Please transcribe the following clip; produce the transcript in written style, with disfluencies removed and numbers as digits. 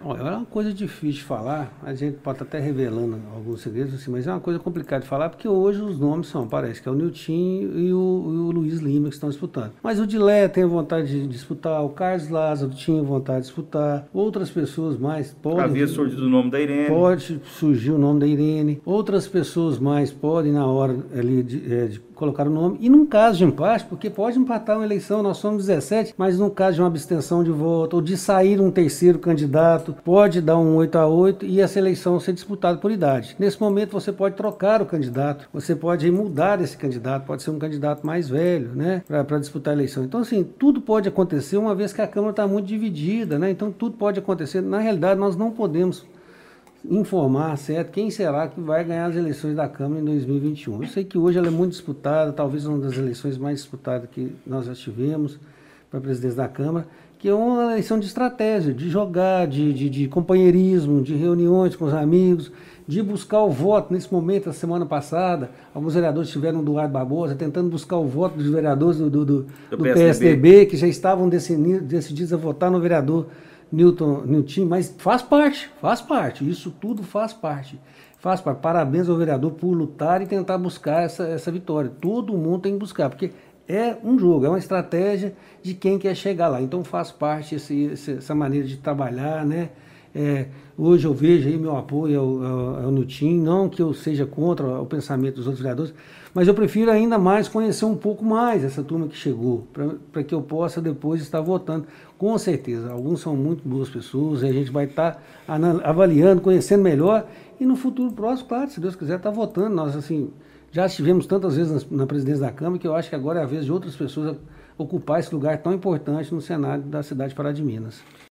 Olha, é uma coisa difícil de falar, a gente pode estar até revelando alguns segredos, assim, mas é uma coisa complicada de falar, porque hoje os nomes são, parece que é o Nilton e o Luiz Lima que estão disputando. Mas o Dilé tem vontade de disputar, o Carlos Lázaro tinha vontade de disputar, outras pessoas mais podem... Havia surgido o nome da Irene. Pode surgir o nome da Irene, outras pessoas mais podem, na hora ali de colocar o nome, e num caso de empate, porque pode empatar uma eleição, nós somos 17, mas no caso de uma abstenção de voto, ou de sair um terceiro candidato, pode dar um 8-8 e essa eleição ser disputada por idade. Nesse momento você pode trocar o candidato, você pode mudar esse candidato, pode ser um candidato mais velho, né, para disputar a eleição. Então, assim, tudo pode acontecer, uma vez que a Câmara está muito dividida, né, então tudo pode acontecer. Na realidade, nós não podemos informar, certo, quem será que vai ganhar as eleições da Câmara em 2021. Eu sei que hoje ela é muito disputada, talvez uma das eleições mais disputadas que nós já tivemos para a presidência da Câmara, que é uma eleição de estratégia, de jogar, de companheirismo, de reuniões com os amigos, de buscar o voto. Nesse momento, a semana passada, alguns vereadores estiveram do Eduardo Barbosa, tentando buscar o voto dos vereadores do PSDB, que já estavam decididos a votar no vereador Nilton, mas faz parte, isso tudo faz parte. Parabéns ao vereador por lutar e tentar buscar essa vitória. Todo mundo tem que buscar, porque é um jogo, é uma estratégia de quem quer chegar lá. Então faz parte essa maneira de trabalhar, né? Hoje eu vejo aí meu apoio ao Nilton, não que eu seja contra o pensamento dos outros vereadores, mas eu prefiro ainda mais conhecer um pouco mais essa turma que chegou, para que eu possa depois estar votando. Com certeza, alguns são muito boas pessoas, e a gente vai estar avaliando, conhecendo melhor, e no futuro próximo, claro, se Deus quiser, estar votando. Nós, assim, já estivemos tantas vezes na presidência da Câmara, que eu acho que agora é a vez de outras pessoas ocupar esse lugar tão importante no Senado da cidade de Pará de Minas.